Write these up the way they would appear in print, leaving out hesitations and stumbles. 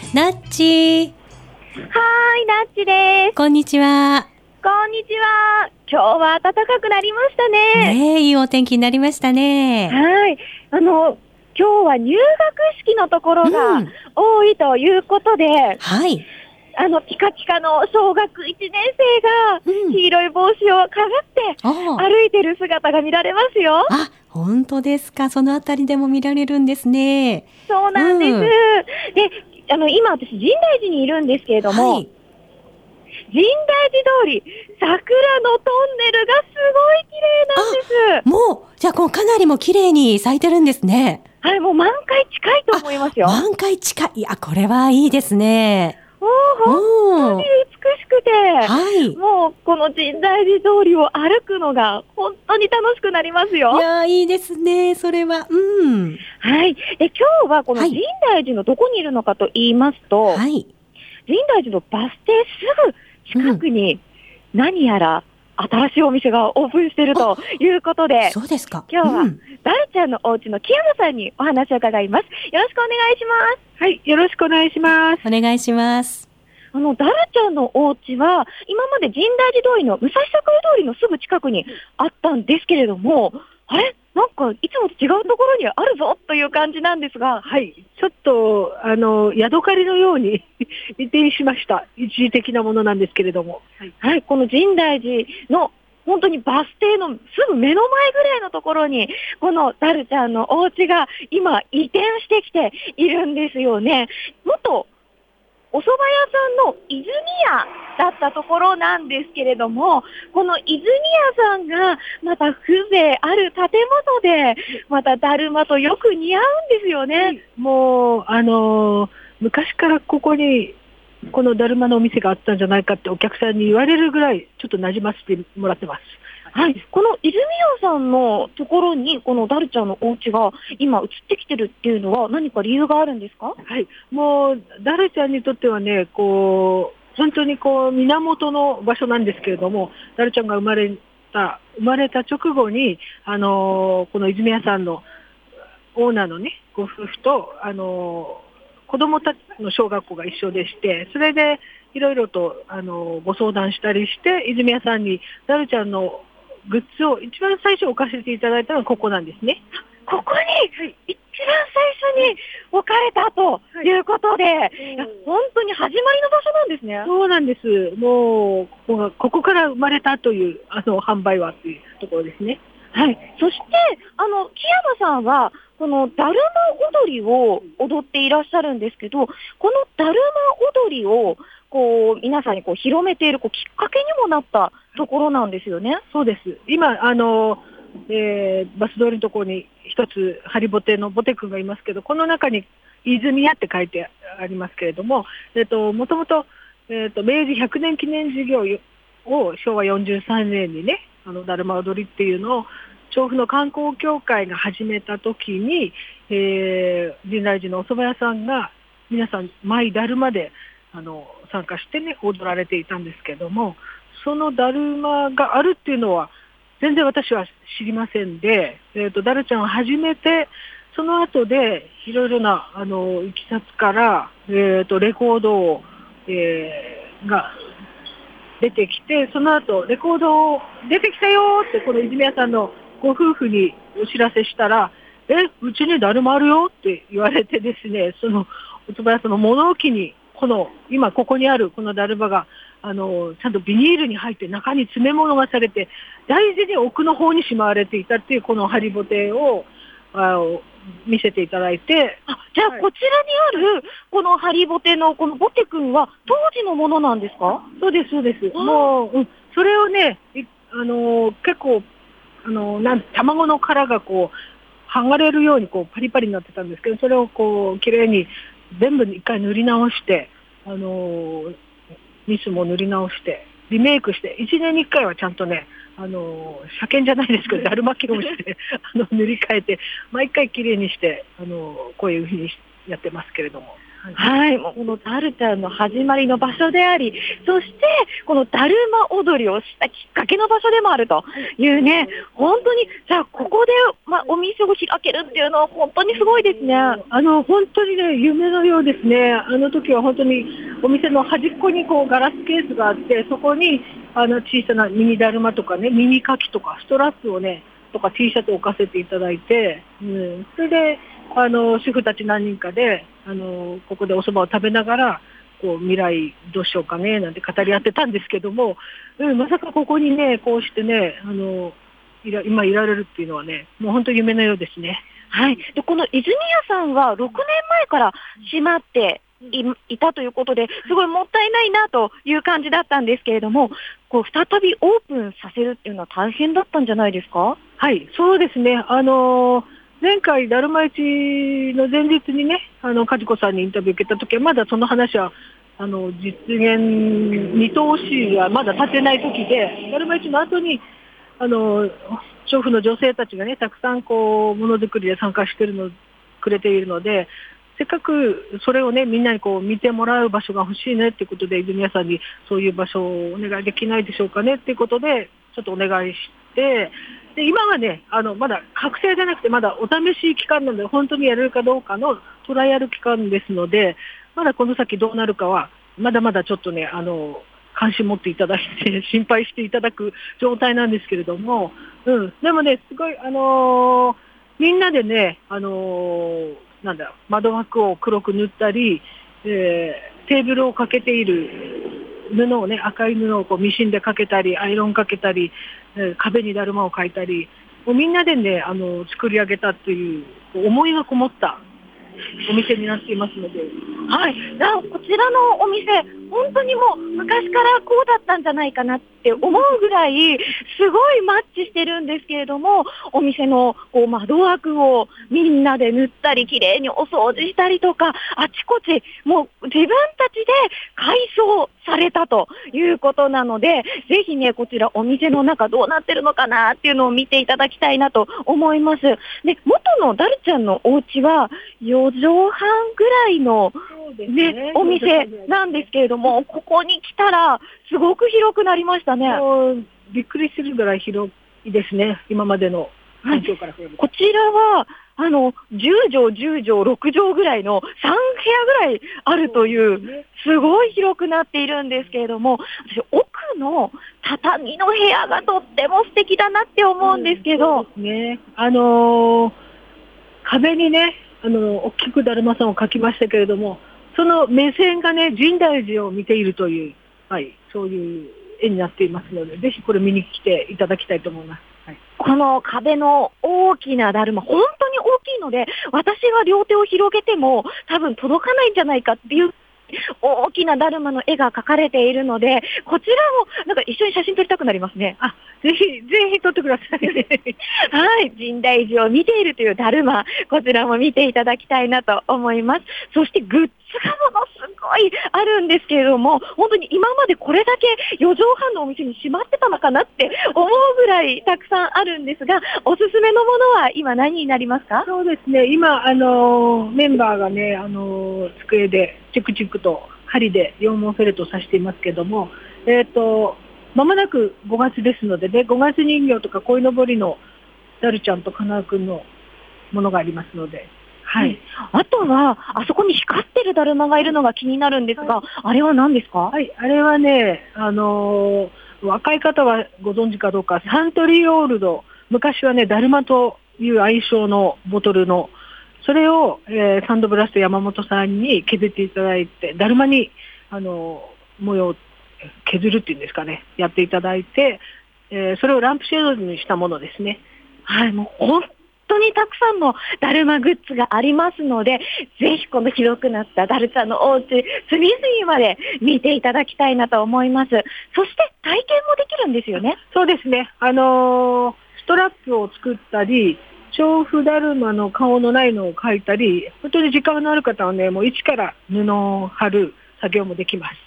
ナッチ。 はーい、ナッチです。 こんにちは。 こんにちは。今日は暖かくなりましたね。 ねえ、いいお天気になりましたね。 はい。今日は入学式のところが多いということで、 はい。 ピカピカの小学1年生が黄色い帽子をかぶって歩いてる姿が見られますよ。 あ、本当ですか。そのあたりでも見られるんですね。 そうなんです。で、今私深大寺にいるんですけれども、 はい深大寺通り、桜のトンネルがすごい綺麗なんです。 もう、じゃあかなりも綺麗に咲いてるんですね。 はい、もう満開近いと思いますよ。 満開近い。いや、これはいいですね。 本当に美しくて、 はい、 もうこの深大寺通りを歩くのが本当に楽しくなりますよ。 いや、いいですね、それは。 はい。で、今日はこの深大寺のどこにいるのかと言いますと、 はい、 深大寺のバス停すぐ近くに何やら新しいお店がオープンしているということで、 そうですか。 今日はダルちゃんのお家の木山さんにお話を伺います。よろしくお願いします。 はい、よろしくお願いします。 お願いします。 ダルちゃんのお家は今まで深大寺通りの武蔵境通りのすぐ近くにあったんですけれども、あれなんかいつもと違うところにあるぞという感じなんですが、 はい、ちょっとヤドカリのように移転しました。一時的なものなんですけれども、 はい、この深大寺の本当にバス停のすぐ目の前ぐらいのところにこのダルちゃんのお家が今移転してきているんですよね。元お蕎麦屋さんの泉屋だったところなんですけれども、この泉屋さんがまた風情ある建物で、まただるまとよく似合うんですよね。 もう昔からここにこのだるまのお店があったんじゃないかってお客さんに言われるぐらいちょっと馴染ませてもらってます。 はい、この泉屋さんのところにこのダルちゃんのお家が今移ってきてるっていうのは何か理由があるんですか？ はい、もうダルちゃんにとってはね、本当に源の場所なんですけれども、ダルちゃんが生まれた直後にこの泉屋さんのオーナーのねご夫婦と子供たちの小学校が一緒でして、それでいろいろとご相談したりして泉屋さんにダルちゃんのグッズを一番最初置かせていただいたのがここなんですね。 ここに一番最初に置かれたということで、本当に始まりの場所なんですね。 そうなんです。もうここから生まれたという販売はというところですね。 はい。そして木山さんはこのだるま踊りを踊っていらっしゃるんですけど、このだるま踊りを皆さんに広めているきっかけにもなったところなんですよね。 そうです。今バス通りのところに一つハリボテのボテ君がいますけど、この中に泉屋って書いてありますけれども、もともと明治100年記念事業を昭和43年にね、だるま踊りっていうのを調布の観光協会が始めた時に、深大寺のお蕎麦屋さんが皆さんマイだるまで参加してね踊られていたんですけども、そのだるまがあるっていうのは全然私は知りませんで、だるちゃんを始めてその後でいろいろないきさつから、レコードを、が出てきて、その後レコードを出てきたよってこの泉屋さんのご夫婦にお知らせしたら、うちにだるまあるよって言われてですね、そのお蕎麦屋さんの物置に今ここにあるこのだるまがちゃんとビニールに入って中に詰め物がされて大事に奥の方にしまわれていたっていうこのハリボテを見せていただいて、 じゃあこちらにあるこのハリボテのこのボテ君は当時のものなんですか？ そうですそうです。もう、それをね結構卵の殻が剥がれるようにパリパリになってたんですけど、それをきれいに全部一回塗り直して、ニスも塗り直してリメイクして1年に1回はちゃんとね車検じゃないですけどだるま検をして塗り替えて毎回きれいにしてこういうふうにやってますけれども。 はい、もうこのダルちゃんの始まりの場所であり、そしてこのだるま踊りをしたきっかけの場所でもあるというね、本当に、じゃあここで、お店を開けるっていうのは本当にすごいですね。 本当にね、夢のようですね。あの時は本当にお店の端っこにこうガラスケースがあって、そこに小さなミニだるまとかね、ミニカキとかストラップをね、とか T シャツを置かせていただいて、それで主婦たち何人かでここでお蕎麦を食べながらこう未来どうしようかねなんて語り合ってたんですけども、まさかここにねこうしてね今いられるっていうのはね、もう本当に夢のようですね。 はい。でこの泉屋さんは6年前から閉まっていたということで、すごいもったいないなという感じだったんですけれども、こう再びオープンさせるっていうのは大変だったんじゃないですか？ はい、そうですね。前回だるま市の前日にね、梶子さんにインタビュー受けたときはまだその話は実現見通しはまだ立てないときで、だるま市の後に主婦の女性たちがねたくさんこうものづくりで参加してくれているので、せっかくそれをねみんなにこう見てもらう場所が欲しいねっていうことで、泉屋さんにそういう場所をお願いできないでしょうかねっていうことでちょっとお願いして、で今はねまだ確定じゃなくてまだお試し期間なので、本当にやれるかどうかのトライアル期間ですので、まだこの先どうなるかはまだまだちょっとね関心持っていただいて心配していただく状態なんですけれども、でもねすごいみんなでね窓枠を黒く塗ったり、テーブルをかけている布をね、赤い布をこうミシンでかけたりアイロンかけたり、壁にだるまを描いたり、もうみんなでね作り上げたという思いがこもったお店になっていますので、 はい、こちらのお店本当にもう昔からこうだったんじゃないかなって思うぐらいすごいマッチしてるんですけれども、お店のこう窓枠をみんなで塗ったりきれいにお掃除したりとか、あちこちもう自分たちで改装されたということなので、ぜひねこちらお店の中どうなってるのかなっていうのを見ていただきたいなと思います。で元のダルちゃんのお家は4畳半ぐらいのね、お店なんですけれども、ここに来たらすごく広くなりましたね。 びっくりするぐらい広いですね、今までの環境から比べて。 こちらは10畳、10畳、6畳ぐらいの3部屋ぐらいあるというすごい広くなっているんですけれども、私奥の畳の部屋がとっても素敵だなって思うんですけど、 そうですね、壁にね大きくだるまさんを描きましたけれども、その目線がね深大寺を見ているという、そういう絵になっていますので、ぜひこれ見に来ていただきたいと思います。 この壁の大きなだるま本当に大きいので、私が両手を広げても多分届かないんじゃないかっていう大きなだるまの絵が描かれているので、こちらもなんか一緒に写真撮りたくなりますね。 ぜひ撮ってくださいね。 はい、深大寺を見ているというだるま、こちらも見ていただきたいなと思います。そしてグッズがものすごいあるんですけれども、本当に今までこれだけ4畳半のお店に閉まってたのかなって思うぐらいたくさんあるんですが、おすすめのものは今何になりますか？ そうですね、今メンバーがね机でチクチクと針で羊毛フェルトを刺していますけども、まもなく5月ですのでね、5月人形とか鯉のぼりのダルちゃんとカナーくんのものがありますので、 あとはあそこに光ってるだるまがいるのが気になるんですが、あれは何ですか？ あれはね若い方はご存知かどうか、サントリーオールド、昔はねだるまという愛称のボトルの、それを、サンドブラスト山本さんに削っていただいて、だるまに模様を削るっていうんですかね、やっていただいて、それをランプシェードにしたものですね。 もう本当にたくさんのだるまグッズがありますので、ぜひこの広くなっただるちゃんのお家隅々まで見ていただきたいなと思います。そして体験もできるんですよね。 そうですね、ストラップを作ったり、調布だるまの顔のないのを描いたり、本当に時間のある方はねもう一から布を貼る作業もできます。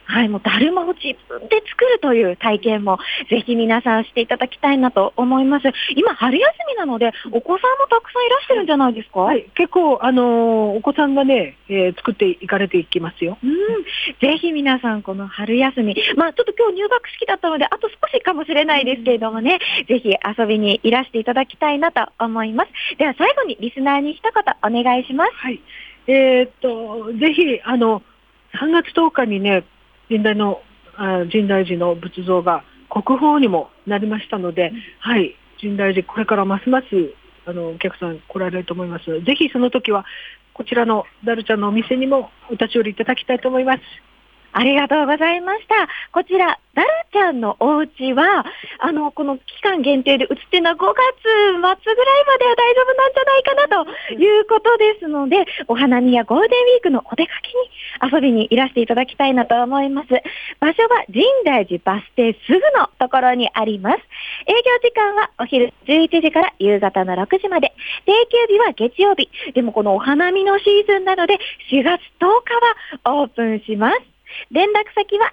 はい、もうだるまを自分で作るという体験もぜひ皆さんしていただきたいなと思います。今春休みなのでお子さんもたくさんいらしてるんじゃないですか？ はい、結構お子さんがね、作っていかれていきますよ。 ぜひ皆さんこの春休み、ちょっと今日入学式だったのであと少しかもしれないですけれどもね、ぜひ遊びにいらしていただきたいなと思います。では最後にリスナーに一言お願いします。 はい、ぜひ3月10日にね、神大寺の仏像が国宝にもなりましたので、はい、神大寺これからますますお客さん来られると思いますので、ぜひその時はこちらのダルちゃんのお店にもお立ち寄りいただきたいと思います。 ありがとうございました。こちら、ダルちゃんのお家は、この期間限定で映ってるのは5月末ぐらいまでは大丈夫なんじゃないかなということですので、お花見やゴールデンウィークのお出かけに遊びにいらしていただきたいなと思います。場所は神大寺バス停すぐのところにあります。営業時間はお昼11時から夕方の6時まで。定休日は月曜日。でもこのお花見のシーズンなので、4月10日はオープンします。連絡先は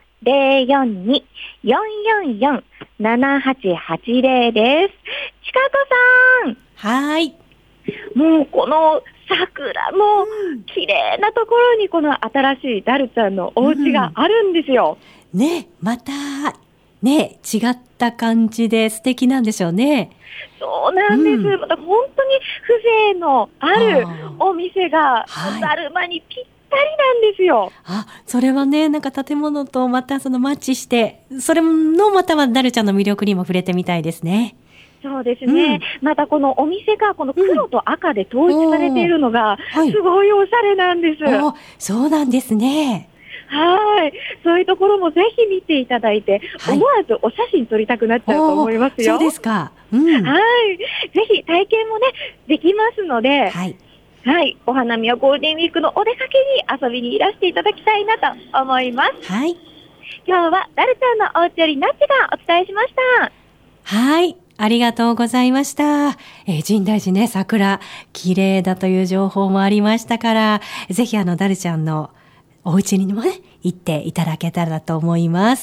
042-444-7880 です。ちかこさん。 はい。 もうこの桜も綺麗なところにこの新しいダルちゃんのお家があるんですよ。 ね、また、ね、違った感じで素敵なんでしょうね。 そうなんです。また本当に風情のあるお店がだるまにぴったりなんですよ。 それはね、なんか建物とまたそのマッチして、それのまたはダルちゃんの魅力にも触れてみたいですね。 そうですね。またこのお店がこの黒と赤で統一されているのがすごいおしゃれなんです。 そうなんですね。 はい。そういうところもぜひ見ていただいて、思わずお写真撮りたくなっちゃうと思いますよ。 そうですか。 はい。ぜひ体験もね、できますので、はい。お花見やゴールデンウィークのお出かけに遊びにいらしていただきたいなと思います。 はい。 今日はダルちゃんのお家よりなっちがお伝えしました。 はい。ありがとうございました。神大寺ね、桜、綺麗だという情報もありましたから、ぜひダルちゃんのお家にもね、行っていただけたらと思います。